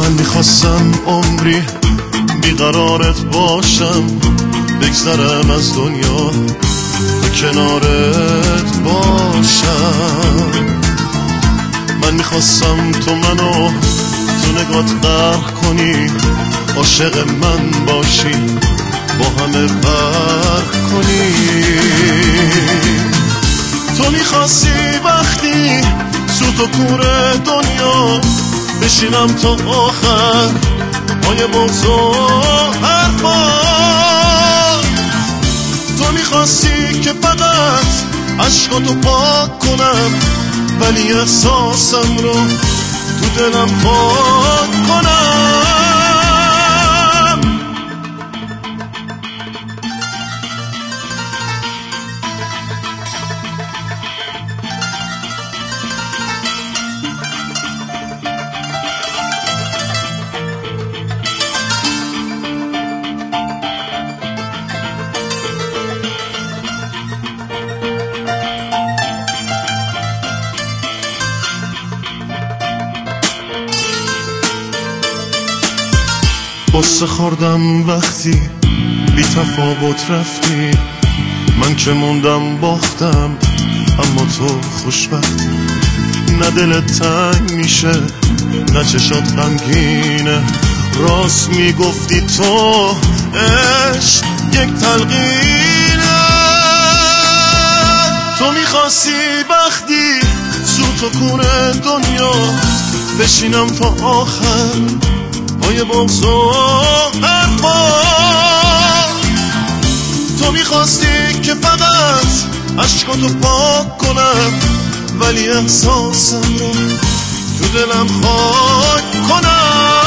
من میخواستم عمری بیقرارت باشم، بگذرم از دنیا کنارت باشم. من میخواستم تو منو تو نگات غرق کنی، عاشق من باشی، با همه فرق کنی. تو میخواستی وقتی سوت و کور دنیا بشینم تا آخر پای بغض و حرفا. تو میخواستی که فقط عشقاتو پاک کنم، ولی احساسم رو تو دلم خاک کنم. قصه خوردم وقتی بی تفاوت رفتی، من که موندم باختم اما تو خوشبختی. نه دلت تنگ میشه نه چشات غمگینه، راست میگفتی تو عشق یک تلقینه. تو میخواستی وقتی سوت و کور دنیا بشینم تا آخر پای بغض و حرفا. تو میخواستی که فقط عشقاتو پاک کنم، ولی احساسم رو تو دلم خاک کنم.